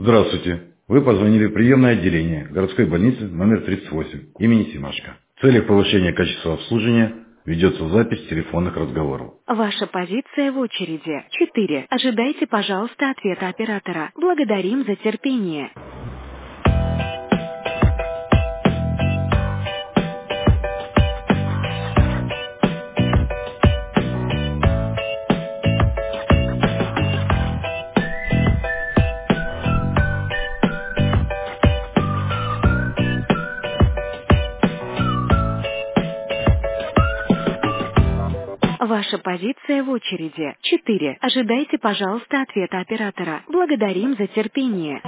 Здравствуйте. Вы позвонили в приемное отделение городской больницы номер 38 имени Семашко. В целях повышения качества обслуживания ведется запись телефонных разговоров. Ваша позиция в очереди 4. Ожидайте, пожалуйста, ответа оператора. Благодарим за терпение. Ваша позиция в очереди 4. Ожидайте, пожалуйста, ответа оператора. Благодарим за терпение.